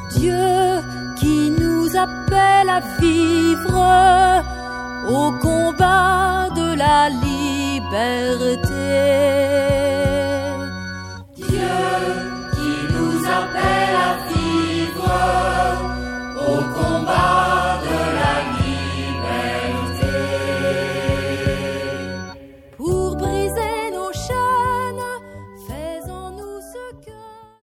Dieu qui nous appelle à vivre au combat de la liberté.